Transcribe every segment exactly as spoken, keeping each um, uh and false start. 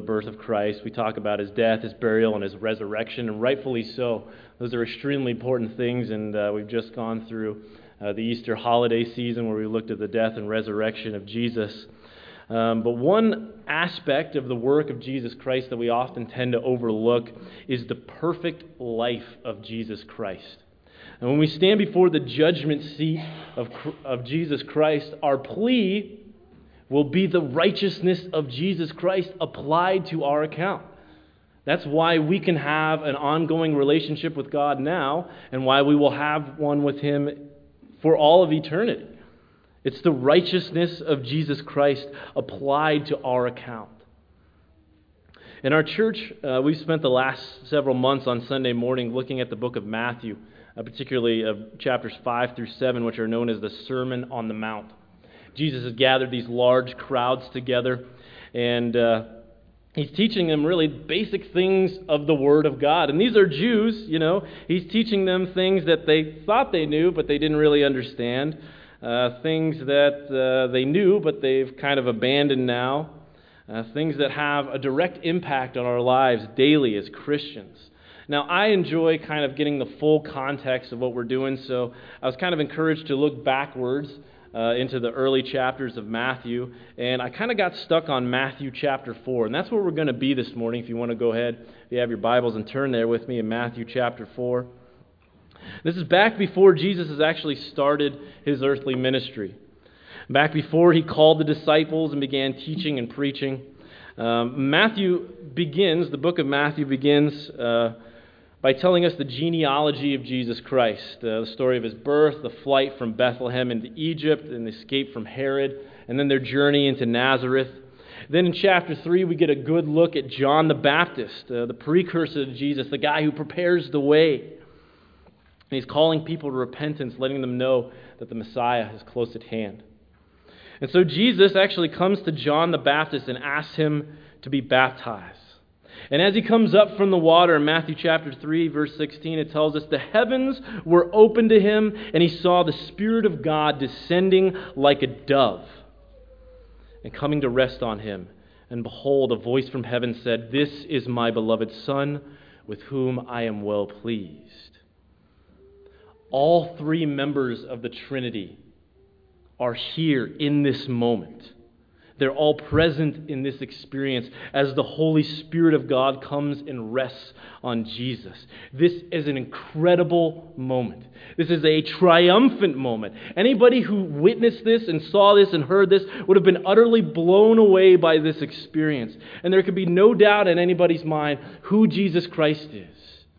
birth of Christ. We talk about his death, his burial, and his resurrection, and rightfully so. Those are extremely important things, and uh, we've just gone through uh, the Easter holiday season where we looked at the death and resurrection of Jesus. Um, but one aspect of the work of Jesus Christ that we often tend to overlook is the perfect life of Jesus Christ. And when we stand before the judgment seat of, of Jesus Christ, our plea will be the righteousness of Jesus Christ applied to our account. That's why we can have an ongoing relationship with God now, and why we will have one with Him for all of eternity. It's the righteousness of Jesus Christ applied to our account. In our church, uh, we've spent the last several months on Sunday morning looking at the book of Matthew, uh, particularly of chapters five through seven, which are known as the Sermon on the Mount. Jesus has gathered these large crowds together, and uh, he's teaching them really basic things of the Word of God. And these are Jews, you know. He's teaching them things that they thought they knew, but they didn't really understand. Uh, things that uh, they knew, but they've kind of abandoned now. Uh, things that have a direct impact on our lives daily as Christians. Now, I enjoy kind of getting the full context of what we're doing, so I was kind of encouraged to look backwards uh, into the early chapters of Matthew, and I kind of got stuck on Matthew chapter four, and that's where we're going to be this morning. If you want to go ahead, if you have your Bibles, and turn there with me in Matthew chapter four. This is back before Jesus has actually started his earthly ministry. Back before he called the disciples and began teaching and preaching. Um, Matthew begins, the book of Matthew begins uh, by telling us the genealogy of Jesus Christ, uh, the story of his birth, the flight from Bethlehem into Egypt, and the escape from Herod, and then their journey into Nazareth. Then in chapter three, we get a good look at John the Baptist, uh, the precursor to Jesus, the guy who prepares the way. And he's calling people to repentance, letting them know that the Messiah is close at hand. And so Jesus actually comes to John the Baptist and asks him to be baptized. And as he comes up from the water in Matthew chapter three, verse sixteen, it tells us, the heavens were opened to him, and he saw the Spirit of God descending like a dove and coming to rest on him. And behold, a voice from heaven said, "This is my beloved Son, with whom I am well pleased." All three members of the Trinity are here in this moment. They're all present in this experience as the Holy Spirit of God comes and rests on Jesus. This is an incredible moment. This is a triumphant moment. Anybody who witnessed this and saw this and heard this would have been utterly blown away by this experience. And there could be no doubt in anybody's mind who Jesus Christ is.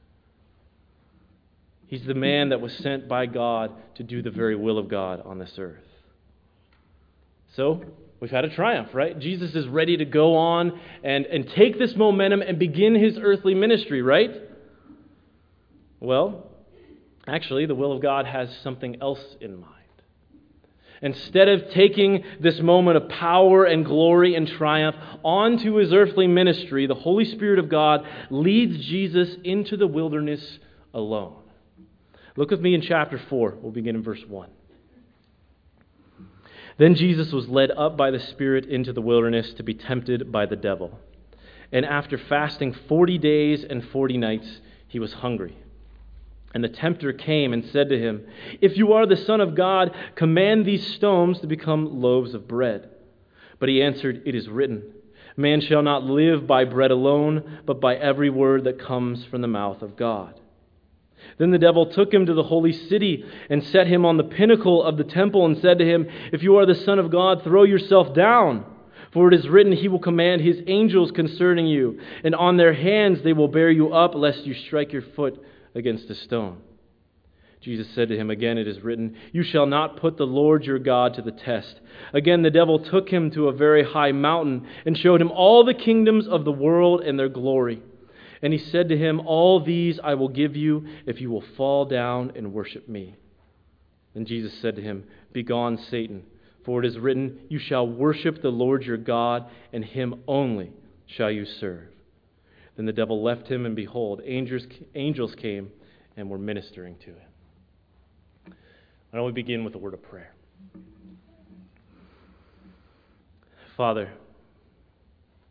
He's the man that was sent by God to do the very will of God on this earth. So, we've had a triumph, right? Jesus is ready to go on and, and take this momentum and begin his earthly ministry, right? Well, actually, the will of God has something else in mind. Instead of taking this moment of power and glory and triumph onto his earthly ministry, the Holy Spirit of God leads Jesus into the wilderness alone. Look with me in chapter four. We'll begin in verse one. Then Jesus was led up by the Spirit into the wilderness to be tempted by the devil. And after fasting forty days and forty nights, he was hungry. And the tempter came and said to him, "If you are the Son of God, command these stones to become loaves of bread." But he answered, "It is written, man shall not live by bread alone, but by every word that comes from the mouth of God." Then the devil took him to the holy city and set him on the pinnacle of the temple and said to him, "If you are the Son of God, throw yourself down. For it is written, he will command his angels concerning you, and on their hands they will bear you up, lest you strike your foot against a stone." Jesus said to him again, "It is written, you shall not put the Lord your God to the test." Again the devil took him to a very high mountain and showed him all the kingdoms of the world and their glory. And he said to him, "All these I will give you if you will fall down and worship me." Then Jesus said to him, "Begone, Satan, for it is written, you shall worship the Lord your God, and him only shall you serve." Then the devil left him, and behold, angels, angels came and were ministering to him. Why don't we begin with a word of prayer? Father,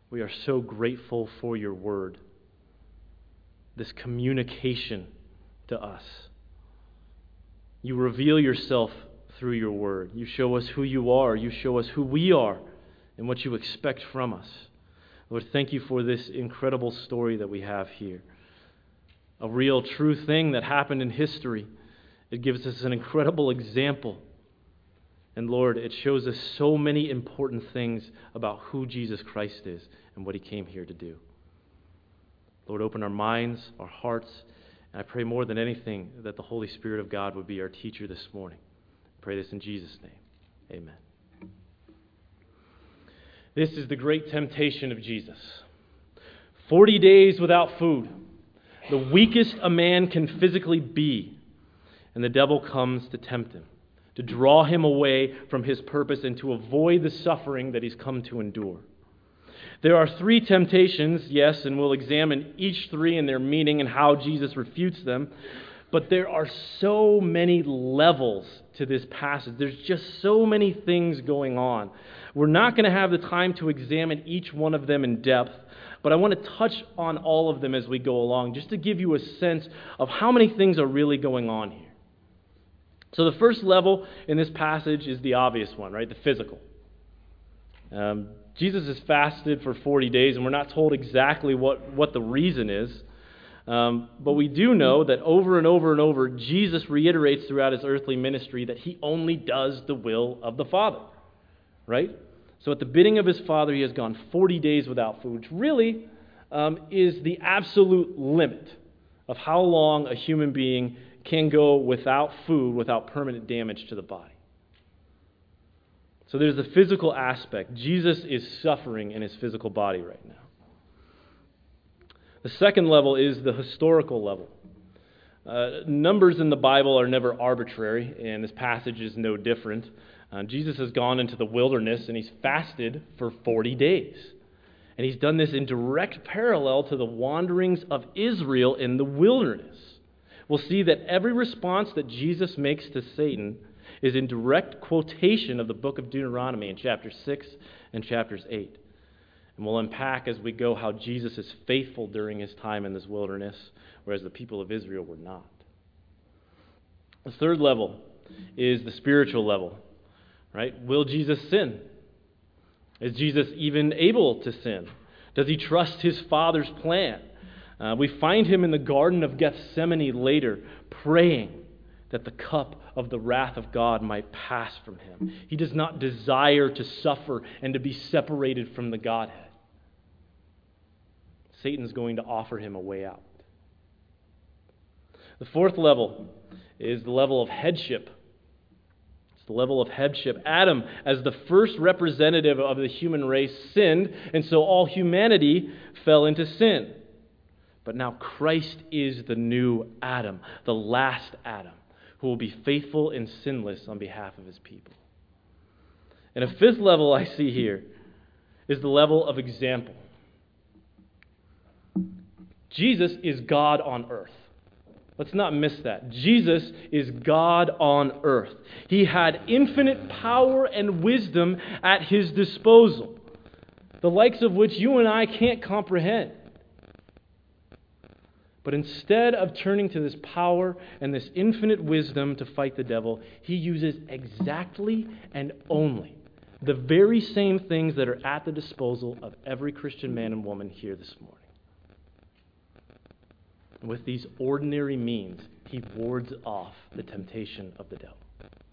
We are so grateful for your word, this communication to us. You reveal yourself through your word. You show us who you are. You show us who we are and what you expect from us. Lord, thank you for this incredible story that we have here. A real, true thing that happened in history. It gives us an incredible example. And Lord, it shows us so many important things about who Jesus Christ is and what he came here to do. Lord, open our minds, our hearts, and I pray more than anything that the Holy Spirit of God would be our teacher this morning. I pray this in Jesus' name. Amen. This is the great temptation of Jesus. Forty days without food, the weakest a man can physically be, and the devil comes to tempt him, to draw him away from his purpose and to avoid the suffering that he's come to endure. There are three temptations, yes, and we'll examine each three and their meaning and how Jesus refutes them. But there are so many levels to this passage. There's just so many things going on. We're not going to have the time to examine each one of them in depth, but I want to touch on all of them as we go along, just to give you a sense of how many things are really going on here. So the first level in this passage is the obvious one, right? The physical. Um, Jesus has fasted for forty days, and we're not told exactly what, what the reason is. Um, but we do know that over and over and over, Jesus reiterates throughout his earthly ministry that he only does the will of the Father, right? So at the bidding of his Father, he has gone forty days without food, which really um, is the absolute limit of how long a human being can go without food, without permanent damage to the body. So there's the physical aspect. Jesus is suffering in his physical body right now. The second level is the historical level. Uh, numbers in the Bible are never arbitrary, and this passage is no different. Uh, Jesus has gone into the wilderness, and he's fasted for forty days. And he's done this in direct parallel to the wanderings of Israel in the wilderness. We'll see that every response that Jesus makes to Satan is in direct quotation of the book of Deuteronomy in chapter six and chapters eight. And we'll unpack as we go how Jesus is faithful during his time in this wilderness, whereas the people of Israel were not. The third level is the spiritual level, right? Will Jesus sin? Is Jesus even able to sin? Does he trust his Father's plan? Uh, we find him in the Garden of Gethsemane later, praying that the cup of the wrath of God might pass from him. He does not desire to suffer and to be separated from the Godhead. Satan's going to offer him a way out. The fourth level is the level of headship. It's the level of headship. Adam, as the first representative of the human race, sinned, and so all humanity fell into sin. But now Christ is the new Adam, the last Adam, who will be faithful and sinless on behalf of his people. And a fifth level I see here is the level of example. Jesus is God on earth. Let's not miss that. Jesus is God on earth. He had infinite power and wisdom at his disposal, the likes of which you and I can't comprehend. But instead of turning to this power and this infinite wisdom to fight the devil, he uses exactly and only the very same things that are at the disposal of every Christian man and woman here this morning. And with these ordinary means, he wards off the temptation of the devil.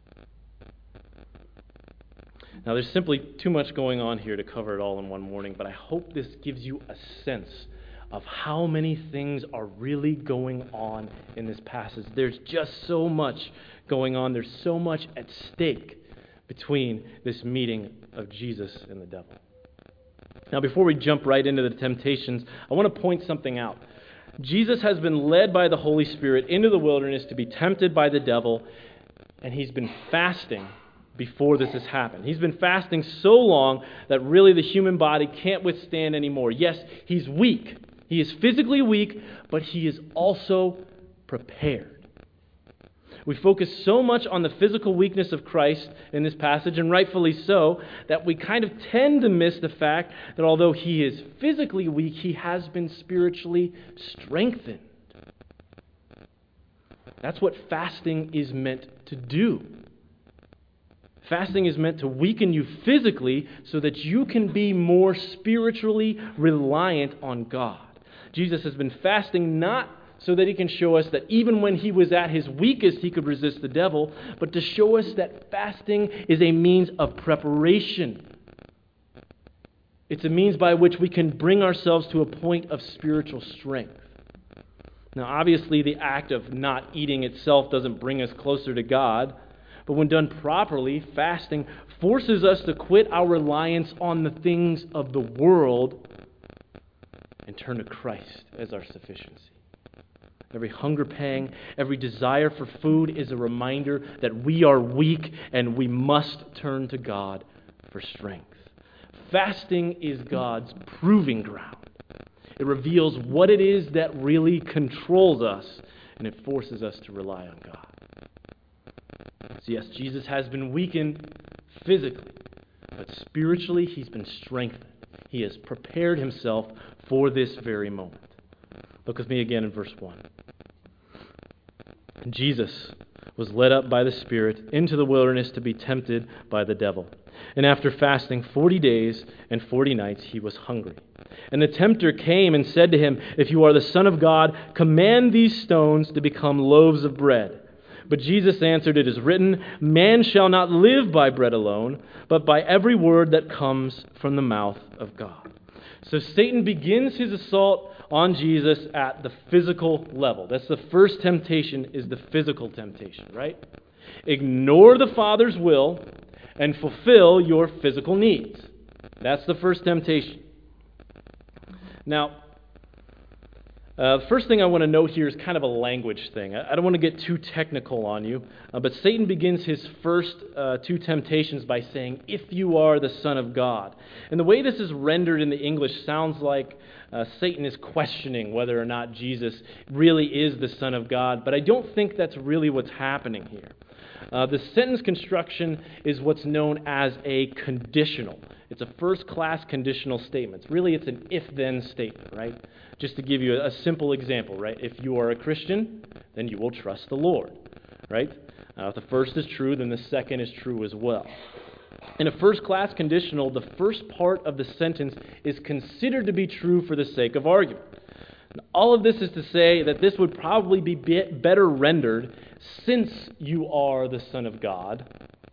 Now, there's simply too much going on here to cover it all in one morning, but I hope this gives you a sense of how many things are really going on in this passage. There's just so much going on. There's so much at stake between this meeting of Jesus and the devil. Now, before we jump right into the temptations, I want to point something out. Jesus has been led by the Holy Spirit into the wilderness to be tempted by the devil, and he's been fasting before this has happened. He's been fasting so long that really the human body can't withstand anymore. Yes, he's weak. He is physically weak, but he is also prepared. We focus so much on the physical weakness of Christ in this passage, and rightfully so, that we kind of tend to miss the fact that although he is physically weak, he has been spiritually strengthened. That's what fasting is meant to do. Fasting is meant to weaken you physically so that you can be more spiritually reliant on God. Jesus has been fasting not so that he can show us that even when he was at his weakest, he could resist the devil, but to show us that fasting is a means of preparation. It's a means by which we can bring ourselves to a point of spiritual strength. Now, obviously, the act of not eating itself doesn't bring us closer to God, but when done properly, fasting forces us to quit our reliance on the things of the world and turn to Christ as our sufficiency. Every hunger pang, every desire for food is a reminder that we are weak and we must turn to God for strength. Fasting is God's proving ground. It reveals what it is that really controls us, and it forces us to rely on God. So yes, Jesus has been weakened physically, but spiritually he's been strengthened. He has prepared himself for this very moment. Look with me again in verse one. Jesus was led up by the Spirit into the wilderness to be tempted by the devil. And after fasting forty days and forty nights, he was hungry. And the tempter came and said to him, "If you are the Son of God, command these stones to become loaves of bread." But Jesus answered, "It is written, man shall not live by bread alone, but by every word that comes from the mouth of God." So Satan begins his assault on Jesus at the physical level. That's the first temptation, is the physical temptation, right? Ignore the Father's will and fulfill your physical needs. That's the first temptation. Now, uh, the first thing I want to note here is kind of a language thing. I, I don't want to get too technical on you, uh, but Satan begins his first uh, two temptations by saying, "If you are the Son of God." And the way this is rendered in the English sounds like uh, Satan is questioning whether or not Jesus really is the Son of God, but I don't think that's really what's happening here. Uh, the sentence construction is what's known as a conditional. It's a first-class conditional statement. Really, it's an if-then statement, right? Just to give you a, a simple example, right? If you are a Christian, then you will trust the Lord, right? Uh, if the first is true, then the second is true as well. In a first-class conditional, the first part of the sentence is considered to be true for the sake of argument. All of this is to say that this would probably be better rendered, "since you are the Son of God."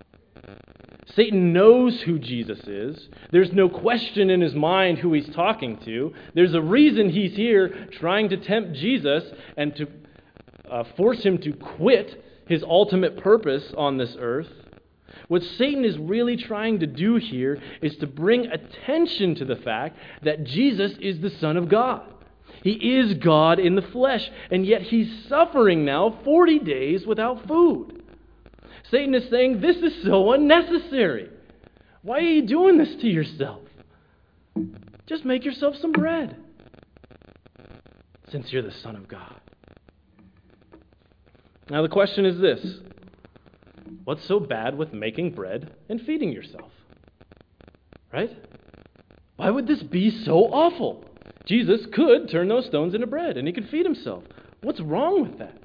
Satan knows who Jesus is. There's no question in his mind who he's talking to. There's a reason he's here trying to tempt Jesus and to uh, force him to quit his ultimate purpose on this earth. What Satan is really trying to do here is to bring attention to the fact that Jesus is the Son of God. He is God in the flesh, and yet he's suffering now forty days without food. Satan is saying, this is so unnecessary. Why are you doing this to yourself? Just make yourself some bread, since you're the Son of God. Now the question is this: what's so bad with making bread and feeding yourself? Right? Why would this be so awful? Jesus could turn those stones into bread, and he could feed himself. What's wrong with that?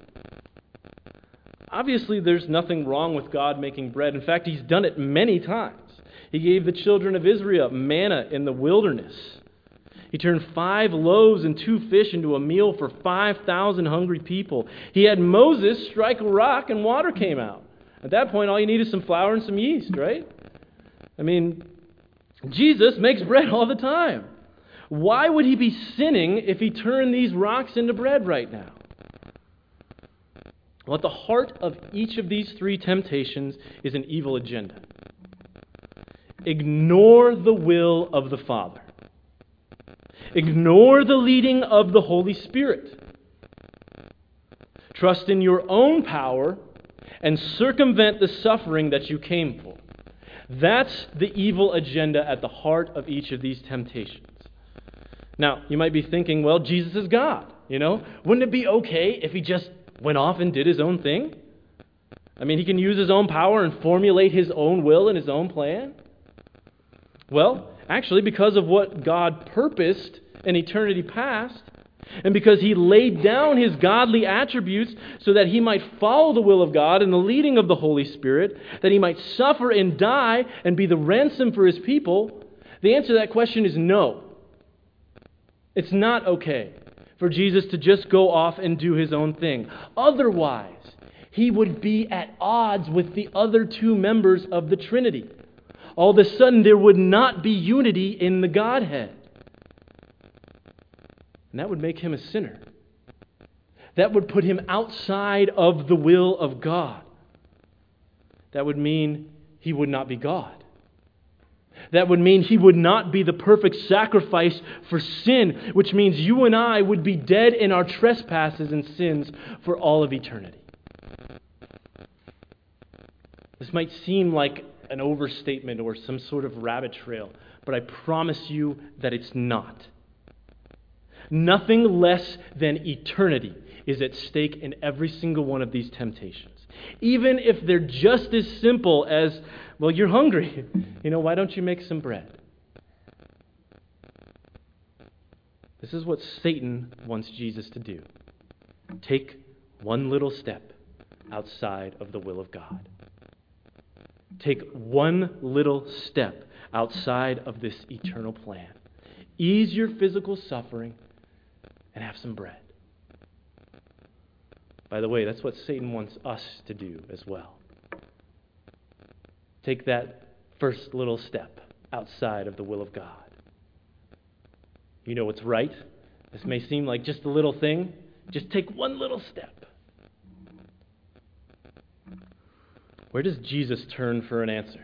Obviously, there's nothing wrong with God making bread. In fact, he's done it many times. He gave the children of Israel manna in the wilderness. He turned five loaves and two fish into a meal for five thousand hungry people. He had Moses strike a rock and water came out. At that point, all you need is some flour and some yeast, right? I mean, Jesus makes bread all the time. Why would he be sinning if he turned these rocks into bread right now? Well, at the heart of each of these three temptations is an evil agenda. Ignore the will of the Father. Ignore the leading of the Holy Spirit. Trust in your own power and circumvent the suffering that you came for. That's the evil agenda at the heart of each of these temptations. Now, you might be thinking, well, Jesus is God, you know? Wouldn't it be okay if he just went off and did his own thing? I mean, he can use his own power and formulate his own will and his own plan? Well, actually, because of what God purposed in eternity past, and because he laid down his godly attributes so that he might follow the will of God and the leading of the Holy Spirit, that he might suffer and die and be the ransom for his people, the answer to that question is no. It's not okay for Jesus to just go off and do his own thing. Otherwise, he would be at odds with the other two members of the Trinity. All of a sudden, there would not be unity in the Godhead. And that would make him a sinner. That would put him outside of the will of God. That would mean he would not be God. That would mean he would not be the perfect sacrifice for sin, which means you and I would be dead in our trespasses and sins for all of eternity. This might seem like an overstatement or some sort of rabbit trail, but I promise you that it's not. Nothing less than eternity is at stake in every single one of these temptations. Even if they're just as simple as, well, you're hungry. You know, why don't you make some bread? This is what Satan wants Jesus to do. Take one little step outside of the will of God. Take one little step outside of this eternal plan. Ease your physical suffering and have some bread. By the way, that's what Satan wants us to do as well. Take that first little step outside of the will of God. You know what's right? This may seem like just a little thing. Just take one little step. Where does Jesus turn for an answer?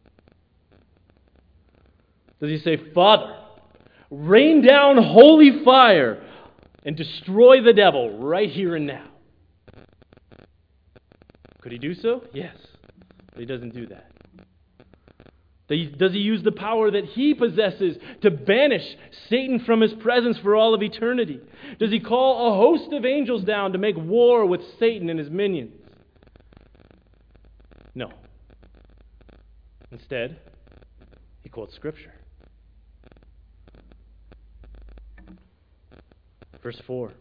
Does he say, Father, rain down holy fire and destroy the devil right here and now? Could he do so? Yes. But he doesn't do that. Does he use the power that he possesses to banish Satan from his presence for all of eternity? Does he call a host of angels down to make war with Satan and his minions? No. Instead, he quotes Scripture. Verse four.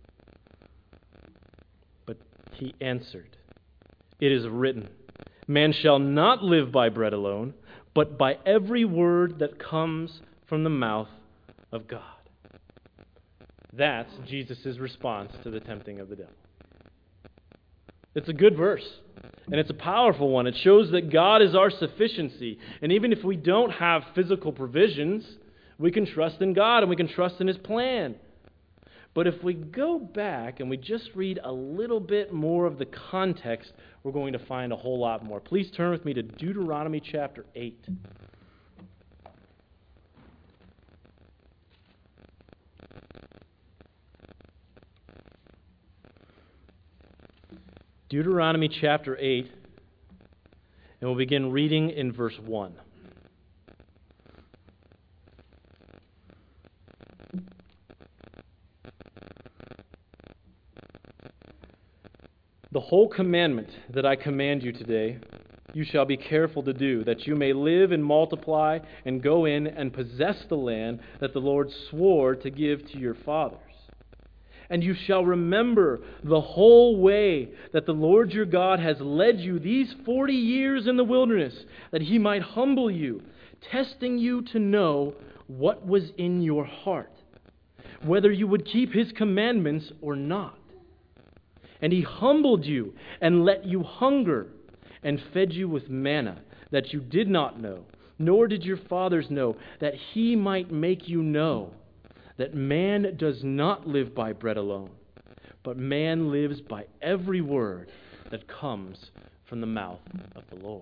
But he answered, It is written, Man shall not live by bread alone, but by every word that comes from the mouth of God. That's Jesus' response to the tempting of the devil. It's a good verse, and it's a powerful one. It shows that God is our sufficiency, and even if we don't have physical provisions, we can trust in God and we can trust in His plan. But if we go back and we just read a little bit more of the context, we're going to find a whole lot more. Please turn with me to Deuteronomy chapter eight. Deuteronomy chapter eight, and we'll begin reading in verse one. The whole commandment that I command you today, you shall be careful to do, that you may live and multiply and go in and possess the land that the Lord swore to give to your fathers. And you shall remember the whole way that the Lord your God has led you these forty years in the wilderness, that He might humble you, testing you to know what was in your heart, whether you would keep His commandments or not. And He humbled you and let you hunger and fed you with manna that you did not know, nor did your fathers know, that He might make you know that man does not live by bread alone, but man lives by every word that comes from the mouth of the Lord.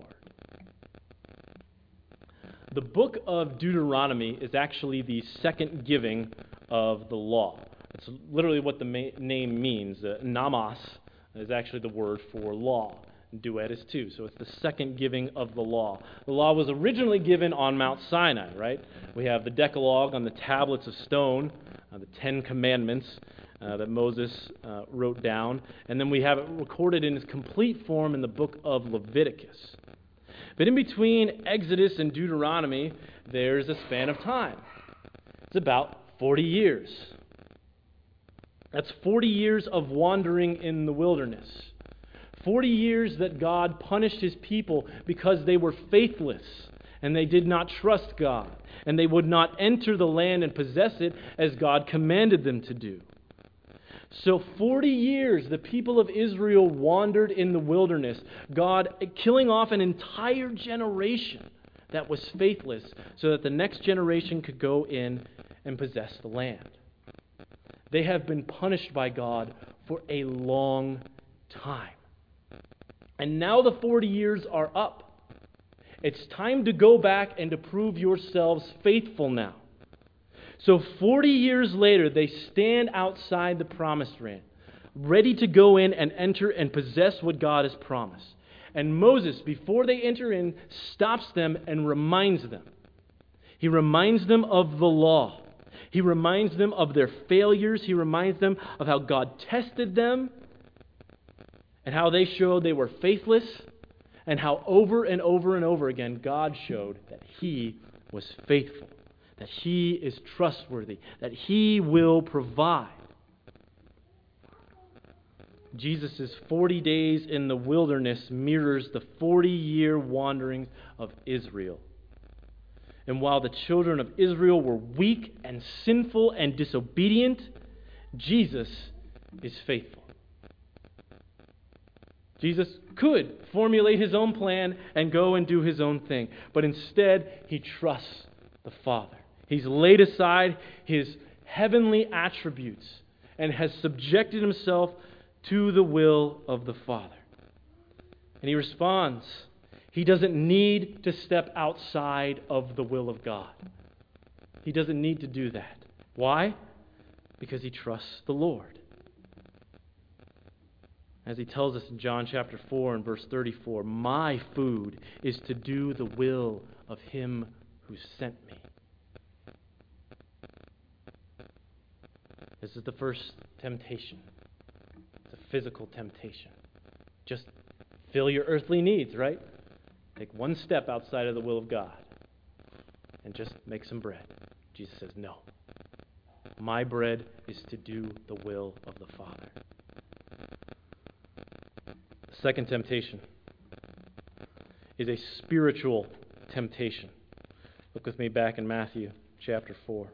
The book of Deuteronomy is actually the second giving of the law. It's literally what the ma- name means. Uh, namas is actually the word for law. Duet is too. So it's the second giving of the law. The law was originally given on Mount Sinai, right? We have the Decalogue on the tablets of stone, uh, the Ten Commandments. uh, that Moses uh, wrote down, and then we have it recorded in its complete form in the book of Leviticus. But in between Exodus and Deuteronomy, there's a span of time. It's about forty years. That's forty years of wandering in the wilderness. forty years that God punished his people because they were faithless and they did not trust God, and they would not enter the land and possess it as God commanded them to do. So forty years the people of Israel wandered in the wilderness, God killing off an entire generation that was faithless so that the next generation could go in and possess the land. They have been punished by God for a long time. And now the forty years are up. It's time to go back and to prove yourselves faithful now. So forty years later, they stand outside the promised land, ready to go in and enter and possess what God has promised. And Moses, before they enter in, stops them and reminds them. He reminds them of the law. He reminds them of their failures. He reminds them of how God tested them and how they showed they were faithless, and how over and over and over again God showed that He was faithful, that He is trustworthy, that He will provide. Jesus' forty days in the wilderness mirrors the forty-year wanderings of Israel. And while the children of Israel were weak and sinful and disobedient, Jesus is faithful. Jesus could formulate his own plan and go and do his own thing, but instead he trusts the Father. He's laid aside his heavenly attributes and has subjected himself to the will of the Father. And he responds. He doesn't need to step outside of the will of God. He doesn't need to do that. Why? Because he trusts the Lord. As he tells us in John chapter four and verse thirty-four, my food is to do the will of him who sent me. This is the first temptation. It's a physical temptation. Just fill your earthly needs, right? Take one step outside of the will of God and just make some bread. Jesus says, no. My bread is to do the will of the Father. The second temptation is a spiritual temptation. Look with me back in Matthew chapter four.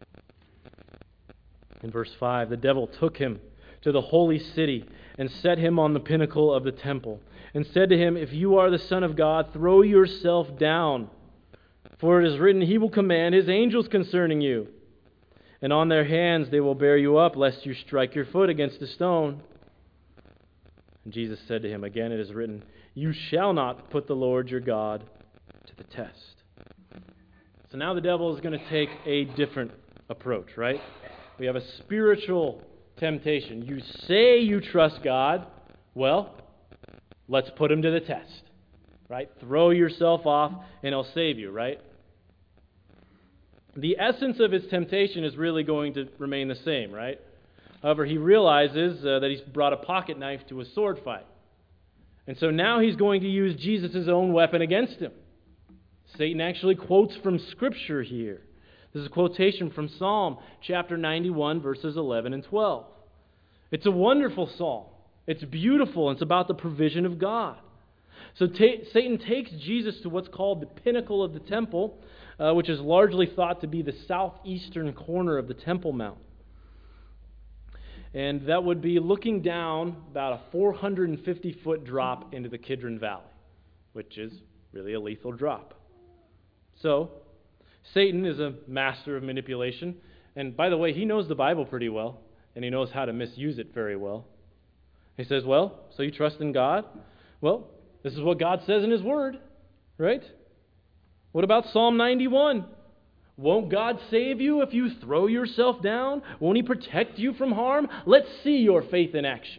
In verse five, the devil took him to the holy city and set him on the pinnacle of the temple and said to him, if you are the Son of God, throw yourself down. For it is written, he will command his angels concerning you. And on their hands they will bear you up, lest you strike your foot against a stone. And Jesus said to him, again it is written, you shall not put the Lord your God to the test. So now the devil is going to take a different approach, right? We have a spiritual temptation. You say you trust God. Well, let's put him to the test, right? Throw yourself off and he'll save you, right? The essence of his temptation is really going to remain the same, right? However, he realizes uh, that he's brought a pocket knife to a sword fight. And so now he's going to use Jesus' own weapon against him. Satan actually quotes from Scripture here. This is a quotation from Psalm chapter ninety-one, verses eleven and twelve. It's a wonderful psalm. It's beautiful. It's about the provision of God. So ta- Satan takes Jesus to what's called the pinnacle of the temple, uh, which is largely thought to be the southeastern corner of the Temple Mount. And that would be looking down about a four hundred fifty foot drop into the Kidron Valley, which is really a lethal drop. So, Satan is a master of manipulation. And by the way, he knows the Bible pretty well, and he knows how to misuse it very well. He says, well, so you trust in God? Well, this is what God says in His Word, right? What about Psalm ninety-one? Won't God save you if you throw yourself down? Won't He protect you from harm? Let's see your faith in action.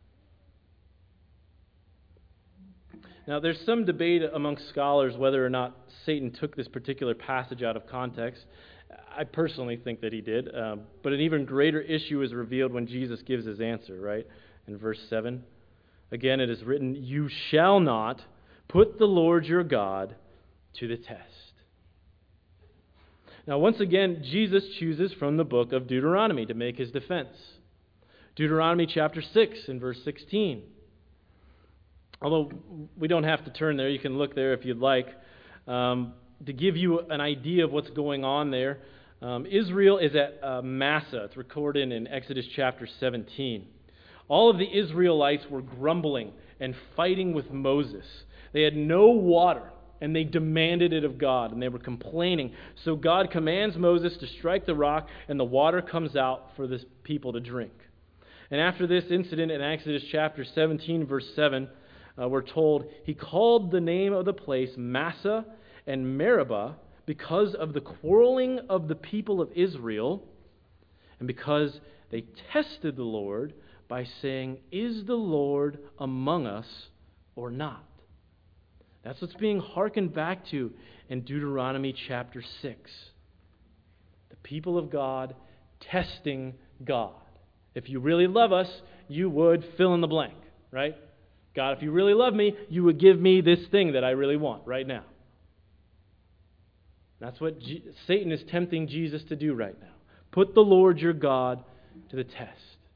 Now, there's some debate amongst scholars whether or not Satan took this particular passage out of context. I personally think that he did. Um, but an even greater issue is revealed when Jesus gives his answer, right? In verse seven. Again, it is written, "You shall not put the Lord your God to the test." Now, once again, Jesus chooses from the book of Deuteronomy to make his defense. Deuteronomy chapter six and verse sixteen. Although we don't have to turn there, you can look there if you'd like. Um, to give you an idea of what's going on there, um, Israel is at uh, Massa. It's recorded in Exodus chapter seventeen. All of the Israelites were grumbling and fighting with Moses. They had no water, and they demanded it of God, and they were complaining. So God commands Moses to strike the rock, and the water comes out for this people to drink. And after this incident in Exodus chapter seventeen, verse seven, uh, we're told, he called the name of the place Massa and Meribah because of the quarreling of the people of Israel, and because they tested the Lord by saying, "Is the Lord among us or not?" That's what's being hearkened back to in Deuteronomy chapter six. The people of God testing God. If you really love us, you would fill in the blank, right? God, if you really love me, you would give me this thing that I really want right now. That's what G- Satan is tempting Jesus to do right now. Put the Lord your God to the test.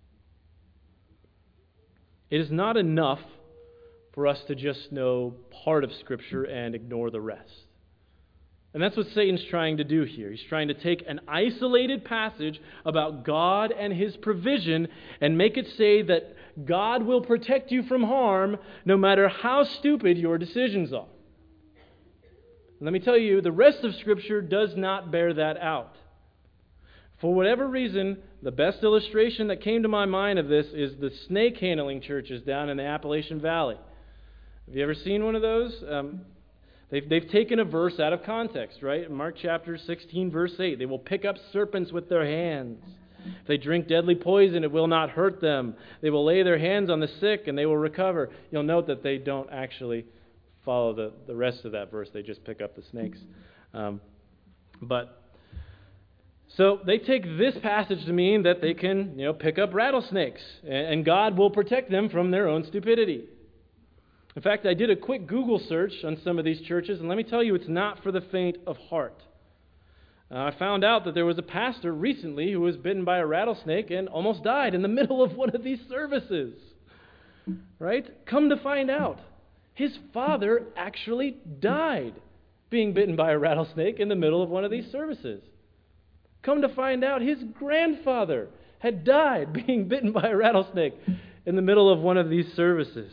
It is not enough for us to just know part of Scripture and ignore the rest. And that's what Satan's trying to do here. He's trying to take an isolated passage about God and his provision and make it say that God will protect you from harm no matter how stupid your decisions are. Let me tell you, the rest of Scripture does not bear that out. For whatever reason, the best illustration that came to my mind of this is the snake handling churches down in the Appalachian Valley. Have you ever seen one of those? Um, they've, they've taken a verse out of context, right? In Mark chapter sixteen, verse eight, they will pick up serpents with their hands. If they drink deadly poison, it will not hurt them. They will lay their hands on the sick and they will recover. You'll note that they don't actually follow the, the rest of that verse. They just pick up the snakes. Um, but So they take this passage to mean that they can, you know, pick up rattlesnakes, and God will protect them from their own stupidity. In fact, I did a quick Google search on some of these churches, and let me tell you, it's not for the faint of heart. Uh, I found out that there was a pastor recently who was bitten by a rattlesnake and almost died in the middle of one of these services. Right? Come to find out, his father actually died being bitten by a rattlesnake in the middle of one of these services. Come to find out, his grandfather had died being bitten by a rattlesnake in the middle of one of these services.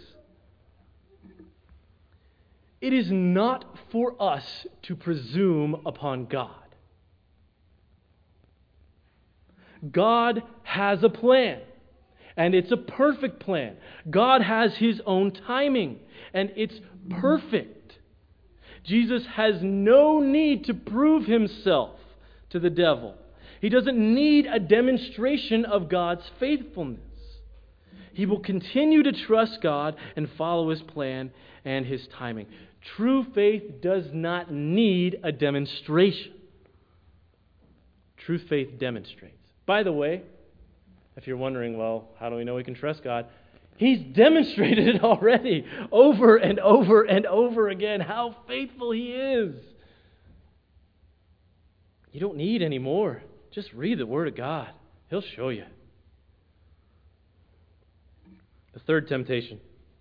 It is not for us to presume upon God. God has a plan, and it's a perfect plan. God has his own timing, and it's perfect. Jesus has no need to prove himself to the devil. He doesn't need a demonstration of God's faithfulness. He will continue to trust God and follow his plan and his timing. True faith does not need a demonstration. True faith demonstrates. By the way, if you're wondering, well, how do we know we can trust God? He's demonstrated it already over and over and over again how faithful he is. You don't need any more. Just read the Word of God. He'll show you. The third temptation.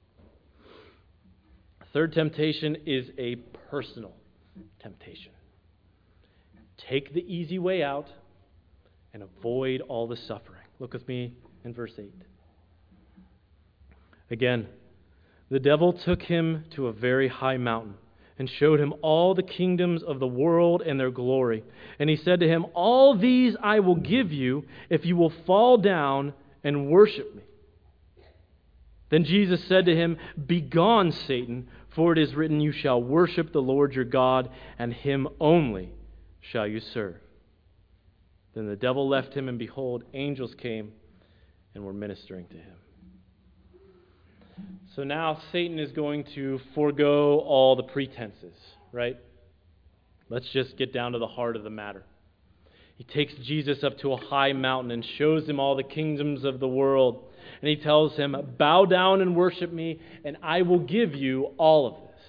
The third temptation is a personal temptation. Take the easy way out and avoid all the suffering. Look with me in verse eight. Again, the devil took him to a very high mountain and showed him all the kingdoms of the world and their glory. And he said to him, "All these I will give you if you will fall down and worship me." Then Jesus said to him, "Begone, Satan, for it is written, you shall worship the Lord your God, and him only shall you serve." Then the devil left him, and behold, angels came and were ministering to him. So now Satan is going to forego all the pretenses, right? Let's just get down to the heart of the matter. He takes Jesus up to a high mountain and shows him all the kingdoms of the world. And he tells him, bow down and worship me, and I will give you all of this.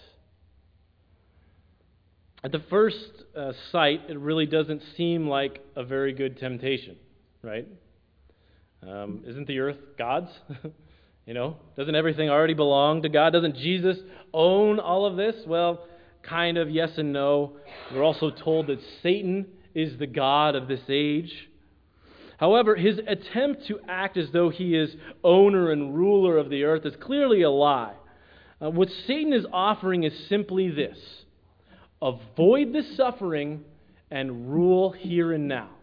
At the first uh, sight, it really doesn't seem like a very good temptation, right? Um, isn't the earth God's? You know, doesn't everything already belong to God? Doesn't Jesus own all of this? Well, kind of, yes and no. We're also told that Satan is the god of this age. However, his attempt to act as though he is owner and ruler of the earth is clearly a lie. Uh, what Satan is offering is simply this: avoid the suffering and rule here and now.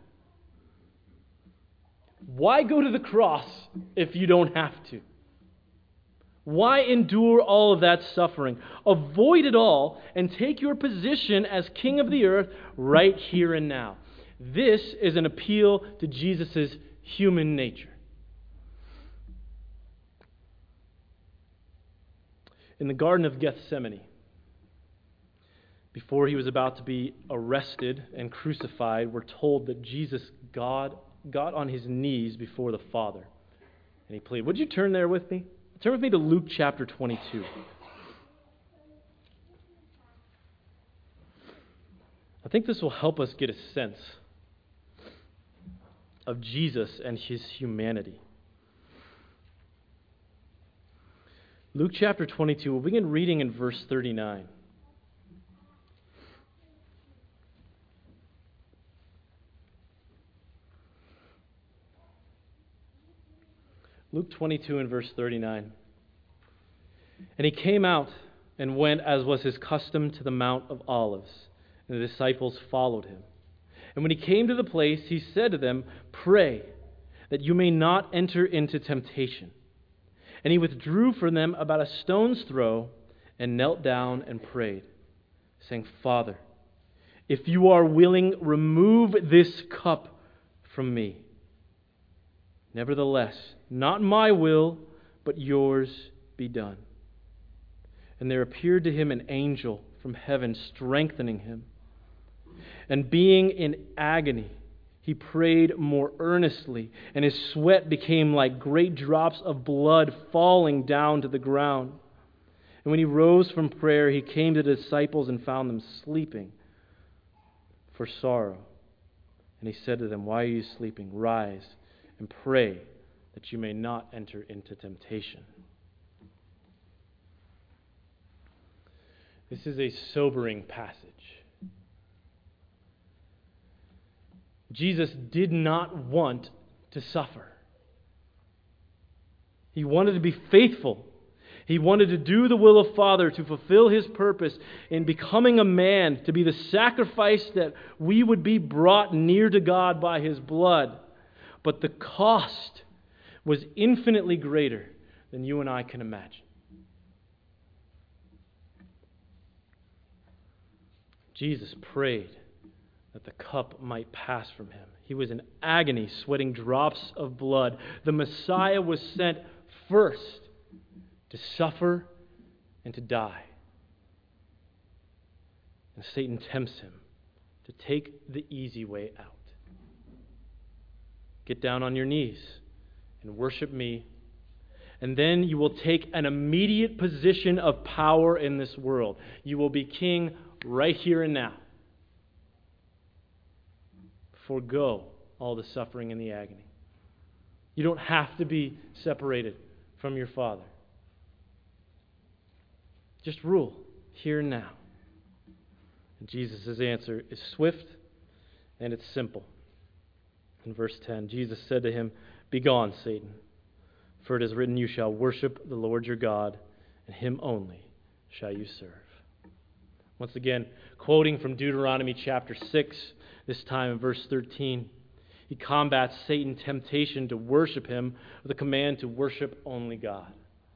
Why go to the cross if you don't have to? Why endure all of that suffering? Avoid it all and take your position as king of the earth right here and now. This is an appeal to Jesus' human nature. In the Garden of Gethsemane, before he was about to be arrested and crucified, we're told that Jesus, God, got on his knees before the Father. And he pleaded. Would you turn there with me? Turn with me to Luke chapter twenty-two. I think this will help us get a sense of Jesus and his humanity. Luke chapter twenty-two, we'll begin reading in verse thirty-nine. Luke twenty-two and verse thirty-nine. And he came out and went, as was his custom, to the Mount of Olives, and the disciples followed him. And when he came to the place, he said to them, pray that you may not enter into temptation. And he withdrew from them about a stone's throw and knelt down and prayed, saying, Father, if you are willing, remove this cup from me. Nevertheless, not my will, but yours be done. And there appeared to him an angel from heaven, strengthening him. And being in agony, he prayed more earnestly, and his sweat became like great drops of blood falling down to the ground. And when he rose from prayer, he came to the disciples and found them sleeping for sorrow. And he said to them, why are you sleeping? Rise and pray that you may not enter into temptation. This is a sobering passage. Jesus did not want to suffer. He wanted to be faithful. He wanted to do the will of Father, to fulfill his purpose in becoming a man, to be the sacrifice that we would be brought near to God by his blood. But the cost was infinitely greater than you and I can imagine. Jesus prayed that the cup might pass from him. He was in agony, sweating drops of blood. The Messiah was sent first to suffer and to die. And Satan tempts him to take the easy way out. Get down on your knees and worship me, and then you will take an immediate position of power in this world. You will be king right here and now. Forgo all the suffering and the agony. You don't have to be separated from your Father. Just rule here and now. And Jesus' answer is swift and it's simple. In verse ten, Jesus said to him, begone, Satan, for it is written, you shall worship the Lord your God, and him only shall you serve. Once again, quoting from Deuteronomy chapter six, this time in verse thirteen, he combats Satan's temptation to worship him with a command to worship only God.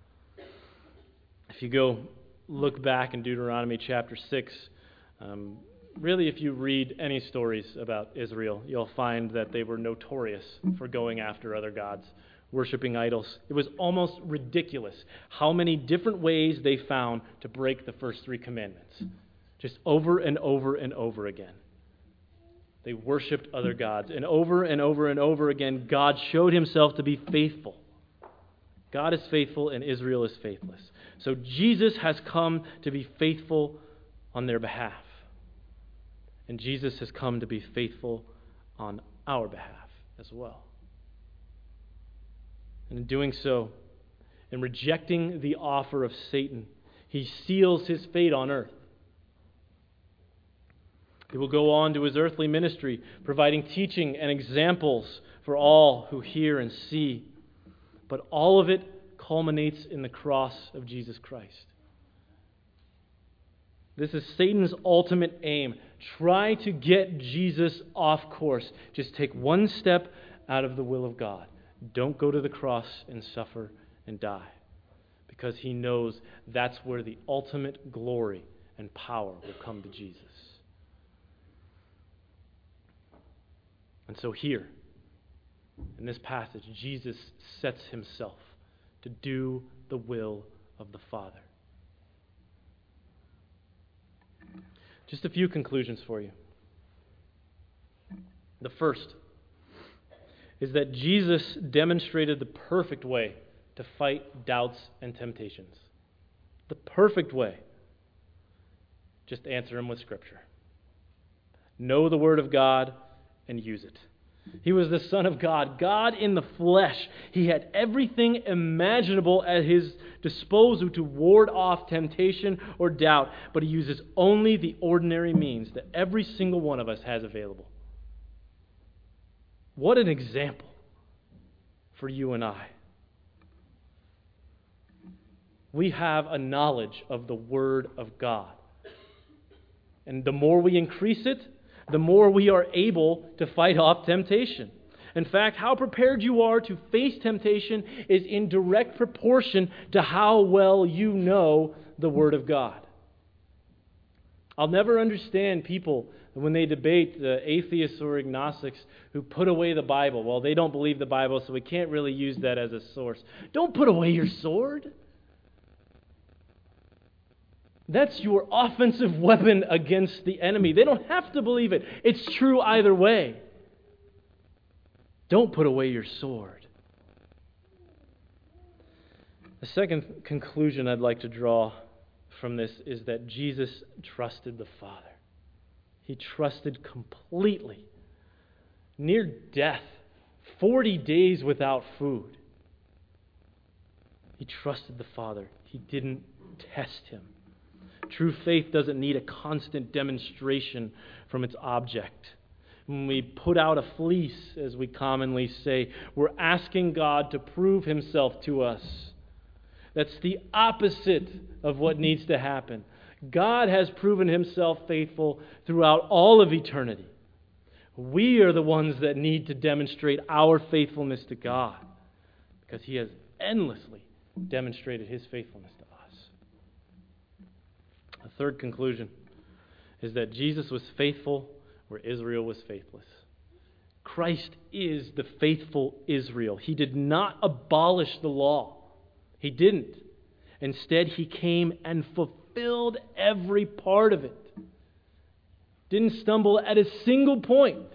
If you go look back in Deuteronomy chapter six, um, really if you read any stories about Israel, you'll find that they were notorious for going after other gods, worshiping idols. It was almost ridiculous how many different ways they found to break the first three commandments. Just over and over and over again. They worshipped other gods. And over and over and over again, God showed himself to be faithful. God is faithful and Israel is faithless. So Jesus has come to be faithful on their behalf. And Jesus has come to be faithful on our behalf as well. And in doing so, in rejecting the offer of Satan, he seals his fate on earth. He will go on to his earthly ministry, providing teaching and examples for all who hear and see. But all of it culminates in the cross of Jesus Christ. This is Satan's ultimate aim. Try to get Jesus off course. Just take one step out of the will of God. Don't go to the cross and suffer and die. Because he knows that's where the ultimate glory and power will come to Jesus. And so here, in this passage, Jesus sets himself to do the will of the Father. Just a few conclusions for you. The first is that Jesus demonstrated the perfect way to fight doubts and temptations. The perfect way. Just answer them with Scripture. Know the Word of God and use it. He was the Son of God, God in the flesh. He had everything imaginable at his disposal to ward off temptation or doubt, but he uses only the ordinary means that every single one of us has available. What an example for you and I. We have a knowledge of the Word of God. And the more we increase it, the more we are able to fight off temptation. In fact, how prepared you are to face temptation is in direct proportion to how well you know the Word of God. I'll never understand people when they debate the atheists or agnostics who put away the Bible. Well, they don't believe the Bible, so we can't really use that as a source. Don't put away your sword. That's your offensive weapon against the enemy. They don't have to believe it. It's true either way. Don't put away your sword. The second conclusion I'd like to draw from this is that Jesus trusted the Father. He trusted completely. Near death, forty days without food. He trusted the Father. He didn't test him. True faith doesn't need a constant demonstration from its object. When we put out a fleece, as we commonly say, we're asking God to prove himself to us. That's the opposite of what needs to happen. God has proven himself faithful throughout all of eternity. We are the ones that need to demonstrate our faithfulness to God, because he has endlessly demonstrated his faithfulness to us. The third conclusion is that Jesus was faithful where Israel was faithless. Christ is the faithful Israel. He did not abolish the law. He didn't. Instead, he came and fulfilled every part of it. Didn't stumble at a single point.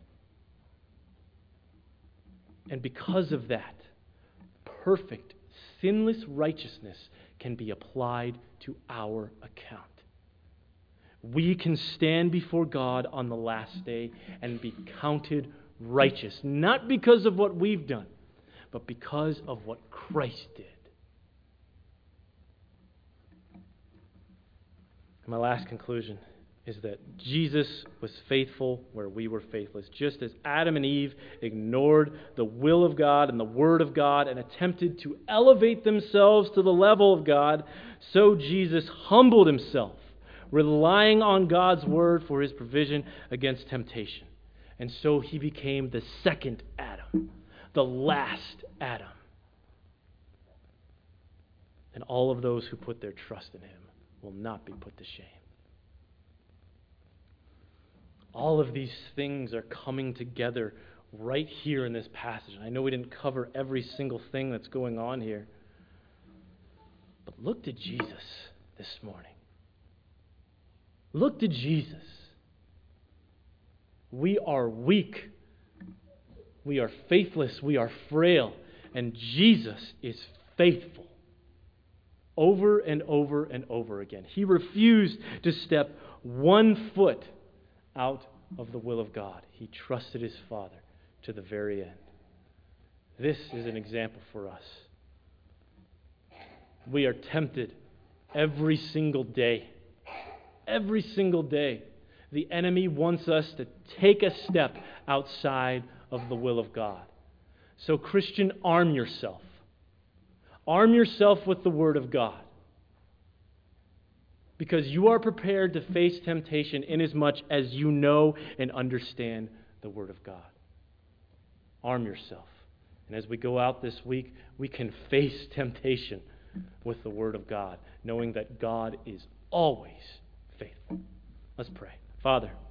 And because of that, perfect, sinless righteousness can be applied to our account. We can stand before God on the last day and be counted righteous, not because of what we've done, but because of what Christ did. My last conclusion is that Jesus was faithful where we were faithless. Just as Adam and Eve ignored the will of God and the Word of God and attempted to elevate themselves to the level of God, so Jesus humbled himself, relying on God's Word for his provision against temptation. And so he became the second Adam, the last Adam. And all of those who put their trust in him will not be put to shame. All of these things are coming together right here in this passage. And I know we didn't cover every single thing that's going on here. But look to Jesus this morning. Look to Jesus. We are weak. We are faithless. We are frail. And Jesus is faithful. Over and over and over again. He refused to step one foot out of the will of God. He trusted his Father to the very end. This is an example for us. We are tempted every single day. Every single day. The enemy wants us to take a step outside of the will of God. So, Christian, arm yourself. Arm yourself with the Word of God. Because you are prepared to face temptation inasmuch as you know and understand the Word of God. Arm yourself. And as we go out this week, we can face temptation with the Word of God, knowing that God is always faithful. Let's pray. Father,